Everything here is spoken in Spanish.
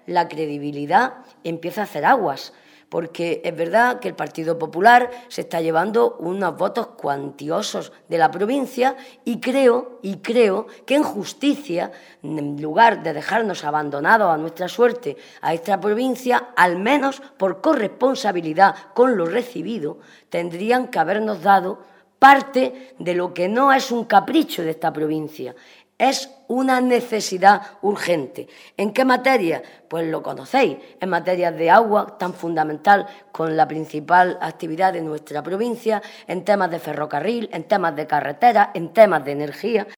la credibilidad empieza a hacer aguas, porque es verdad que el Partido Popular se está llevando unos votos cuantiosos de la provincia y creo que en justicia, en lugar de dejarnos abandonados a nuestra suerte a esta provincia, al menos por corresponsabilidad con lo recibido, tendrían que habernos dado parte de lo que no es un capricho de esta provincia, es una necesidad urgente. ¿En qué materia? Pues lo conocéis, en materia de agua, tan fundamental con la principal actividad de nuestra provincia, en temas de ferrocarril, en temas de carretera, en temas de energía.